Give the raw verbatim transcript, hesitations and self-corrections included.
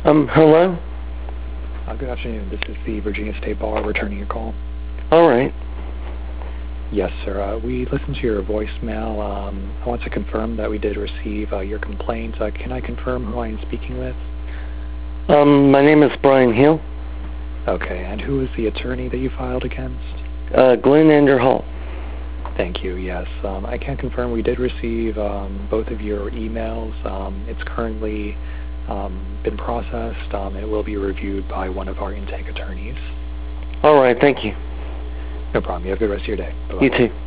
Um, hello? Uh, good afternoon. This is the Virginia State Bar returning your call. All right. Yes, sir. Uh, we listened to your voicemail. Um, I want to confirm that we did receive uh, your complaint. Uh, can I confirm who I am speaking with? Um, my name is Brian Hill. Okay, and who is the attorney that you filed against? Uh, Glenn Anderhall. Thank you, yes. Um, I can confirm we did receive um, both of your emails. Um, it's currently um, been processed. Um, it will be reviewed by one of our intake attorneys. All right, thank you. No problem. You have a good rest of your day. Bye-bye. You too.